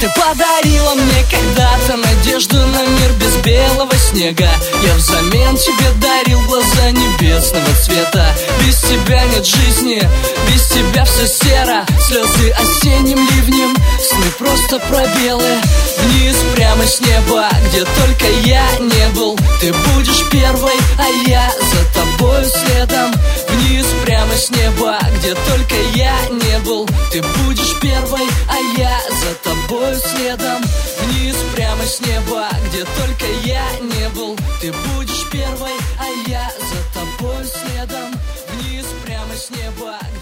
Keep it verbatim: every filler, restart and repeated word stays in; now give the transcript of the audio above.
Ты подарила мне когда-то надежду на мир без белого снега. Я взамен тебе дарил глаза небесного цвета. Без тебя нет жизни, без тебя все серо. Слезы осенним ливнем, сны просто пробелы. Вниз прямо с неба, где только я не был. Ты будешь первой, а я за тобою следом. Вниз прямо с неба, где только я не был. Ты будешь первой, а я за тобою следом. Вниз прямо с неба, где только я не был. Ты будешь первой, а я за тобою следом. Вниз прямо с неба.